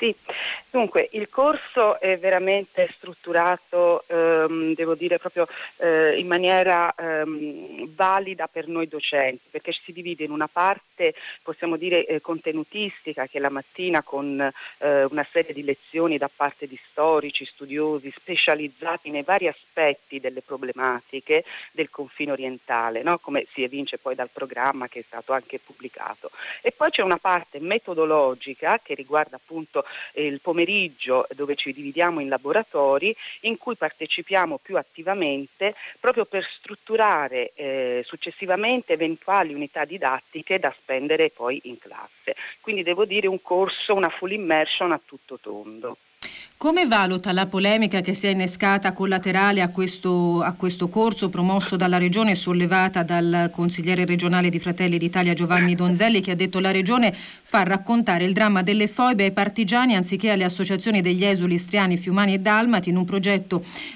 Sì, dunque il corso è veramente strutturato, devo dire proprio in maniera valida per noi docenti, perché si divide in una parte, possiamo dire, contenutistica, che è la mattina con una serie di lezioni da parte di storici, studiosi, specializzati nei vari aspetti delle problematiche del confine orientale, no? Come si evince poi dal programma che è stato anche pubblicato. E poi c'è una parte metodologica che riguarda appunto il pomeriggio, dove ci dividiamo in laboratori in cui partecipiamo più attivamente proprio per strutturare successivamente eventuali unità didattiche da spendere poi in classe. Quindi devo dire un corso, una full immersion a tutto tondo. Come valuta la polemica che si è innescata collaterale a questo corso promosso dalla Regione e sollevata dal consigliere regionale di Fratelli d'Italia Giovanni Donzelli, che ha detto la Regione fa raccontare il dramma delle foibe ai partigiani anziché alle associazioni degli esuli istriani, fiumani e dalmati in un progetto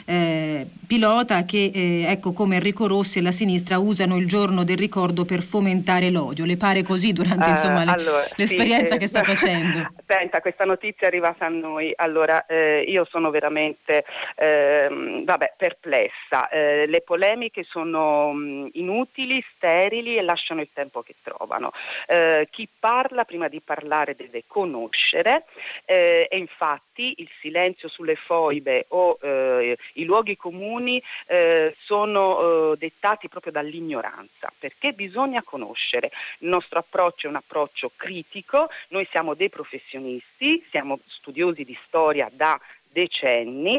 pilota che ecco come Enrico Rossi e la sinistra usano il giorno del ricordo per fomentare l'odio. Le pare così durante l'esperienza sì, che sta facendo? Senta, questa notizia è arrivata a noi. Allora, io sono veramente perplessa. Le polemiche sono inutili, sterili e lasciano il tempo che trovano. Chi parla prima di parlare deve conoscere e infatti il silenzio sulle foibe o i luoghi comuni sono dettati proprio dall'ignoranza, perché bisogna conoscere. Il nostro approccio è un approccio critico, noi siamo dei professionisti, siamo studiosi di storia da decenni,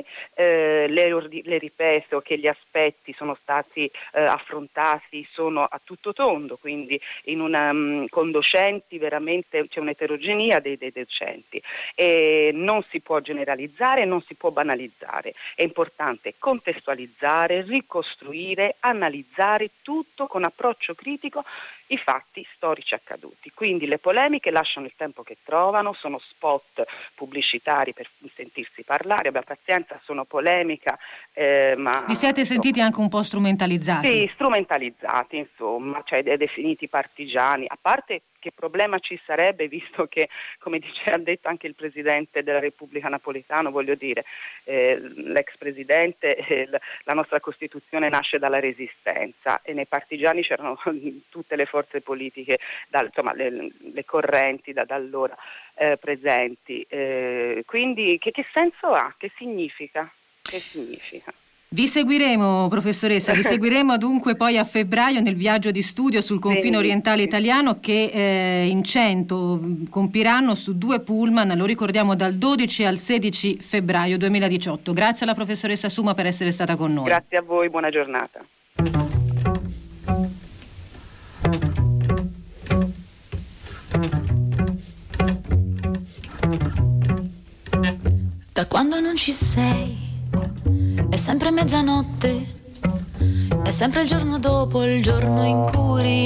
le ripeto che gli aspetti sono stati affrontati, sono a tutto tondo, quindi con docenti veramente c'è un'eterogenea dei docenti e non si può generalizzare, non si può banalizzare, è importante contestualizzare, ricostruire, analizzare tutto con approccio critico i fatti storici accaduti. Quindi le polemiche lasciano il tempo che trovano, sono spot pubblicitari per sentirsi parlare, abbiamo pazienza, sono polemica, ma... Vi siete sentiti anche un po' strumentalizzati? Sì, strumentalizzati, insomma, cioè definiti partigiani, a parte che problema ci sarebbe, visto che, come ha detto anche il Presidente della Repubblica Napolitano, voglio dire, l'ex Presidente, la nostra Costituzione nasce dalla Resistenza e nei partigiani c'erano tutte le forze politiche, insomma le correnti da allora presenti. Quindi che senso ha? Che significa? Che significa? Vi seguiremo, professoressa, vi seguiremo dunque poi a febbraio nel viaggio di studio sul confine orientale italiano che in 100 compiranno su 2 pullman, lo ricordiamo, dal 12 al 16 febbraio 2018. Grazie alla professoressa Suma per essere stata con noi. Grazie a voi, buona giornata. Da quando non ci sei è sempre mezzanotte, è sempre il giorno dopo il giorno in cui